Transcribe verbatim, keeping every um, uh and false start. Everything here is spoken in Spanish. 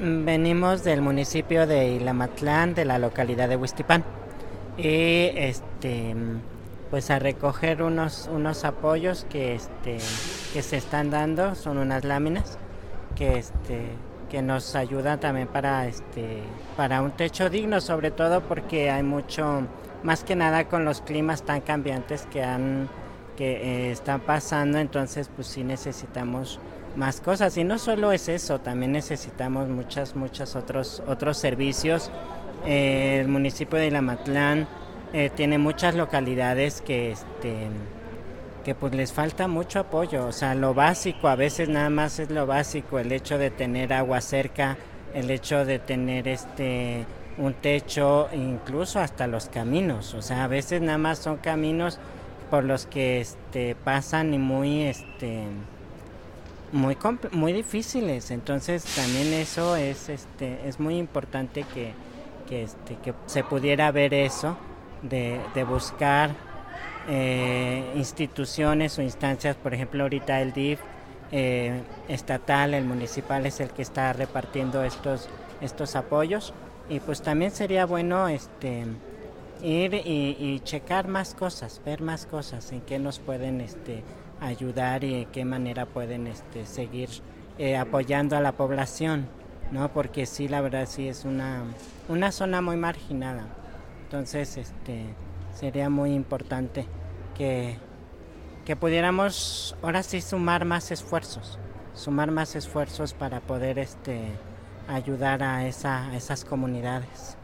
Venimos del municipio de Ilamatlán, de la localidad de Huixtipán, y este pues a recoger unos unos apoyos que este que se están dando. Son unas láminas que este que nos ayudan también para este para un techo digno, sobre todo porque hay mucho, más que nada con los climas tan cambiantes que han que eh, están pasando. Entonces pues sí necesitamos más cosas, y no solo es eso, también necesitamos muchas muchas otros otros servicios. Eh, el municipio de Ilamatlán eh, tiene muchas localidades que este que pues les falta mucho apoyo. O sea, lo básico, a veces nada más es lo básico, el hecho de tener agua cerca, el hecho de tener este un techo, incluso hasta los caminos. O sea, a veces nada más son caminos por los que este pasan y muy este muy muy difíciles. Entonces también eso es este es muy importante que que este que se pudiera ver eso, de, de buscar eh, instituciones o instancias. Por ejemplo, ahorita el D I F eh, estatal, el municipal es el que está repartiendo estos estos apoyos, y pues también sería bueno este ir y, y checar más cosas, ver más cosas, en qué nos pueden este ayudar y en qué manera pueden este seguir eh, apoyando a la población, ¿no? Porque sí, la verdad sí es una una zona muy marginada. Entonces este sería muy importante que que pudiéramos ahora sí sumar más esfuerzos, sumar más esfuerzos para poder este ayudar a esa a esas comunidades.